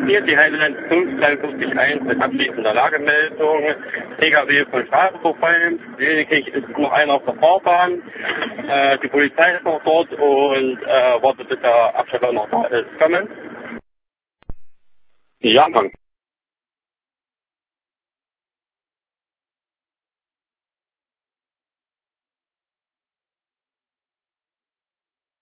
Hier die Highland 553.1 mit abschließender Lagemeldung. Pkw von Straße vorfallen. Lediglich ist noch einer auf der Fahrbahn. Die Polizei ist noch dort und wartet, bis der Abschlepper noch da ist. Kommen. Ja, Mann.